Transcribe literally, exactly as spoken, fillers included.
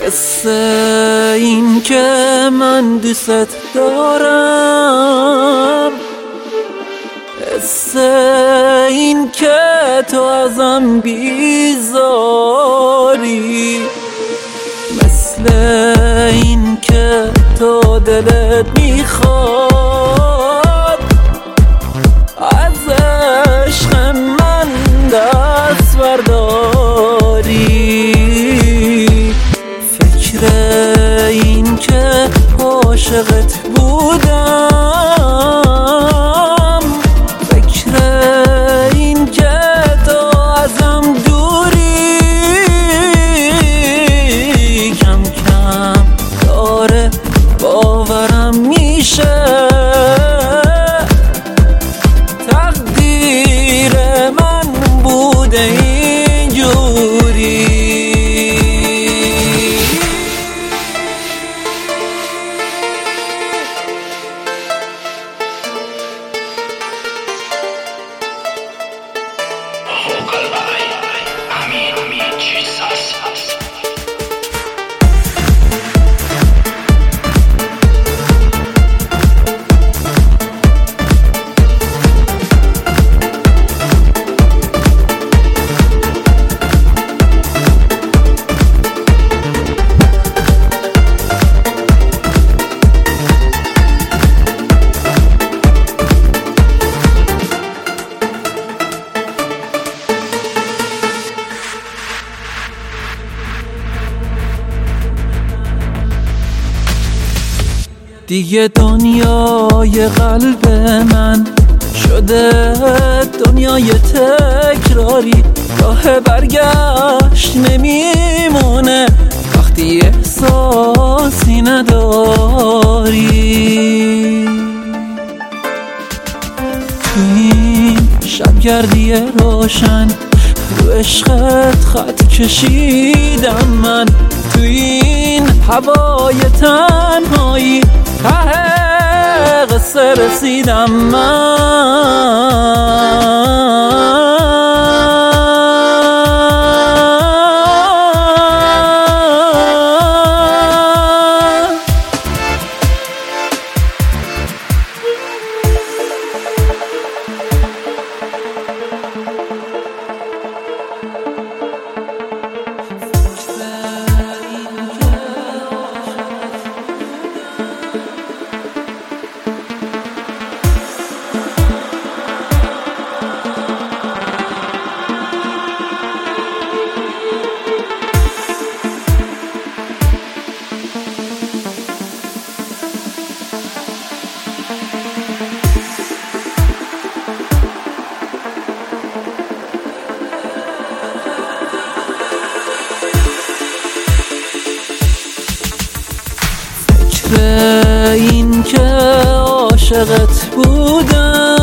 قصه این که من دوست دارم، قصه این که تو ازم بیزاری، مثل این که تو دلت میخواد از عشق من دست برداری. فکر این که عاشقت بودم، فکر این که تو ازم دوری، کم کم داره باورم میشه تقدیر من بوده اینجوری. دیگه دنیای قلب من شده دنیای تکراری، راه برگشت نمیمونه وقتی احساسی نداری. تو این شبگردی روشن رو عشقت خط کشیدم من، تو این هوای تنهایی ته قصه رسیدم من. فکر این که عاشقت بودم،